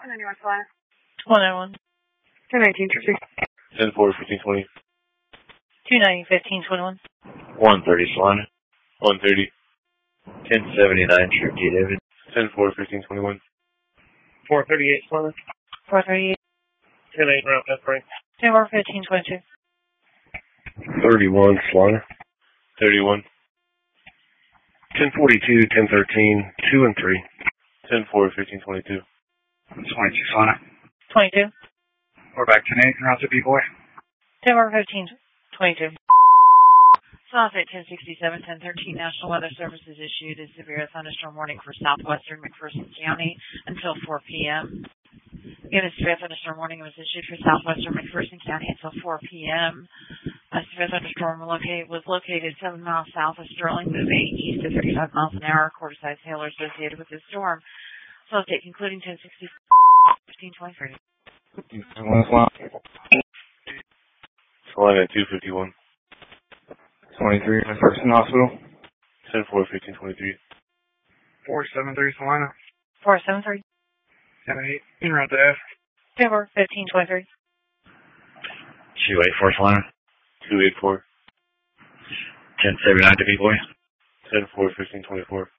191. 219, Trixie. 10-4, 1520. 290, 1521. 130, Solana. 130. 1079, Cherokee, David. 10-4, 1521. 438, Solana. 438. 10-8, route left break. 10-4, 1522. 31, Solana. 31. 1042, 1013, 2 and 3. 10-4, 1522. 22, Solana. 22. We're back 10-8, route to B-Boy. 10-4, 1522. South 1067, 1013, National Weather Service is issued a severe thunderstorm warning for southwestern McPherson County until 4 p.m. Again, a severe thunderstorm warning was issued for southwestern McPherson County until 4 p.m. A severe thunderstorm was located 7 miles south of Sterling, moving east at 35 miles an hour. Quarter-size hail are associated with this storm. South date concluding 1060, 1523. Solana 251. 23, McPherson Hospital. 10-4, 1523. 473, Solana. 473. 10-8, en route to F. 10-4, 1523. 284, Solana. 284. 1079 to B-Boy. 10-4, 1524.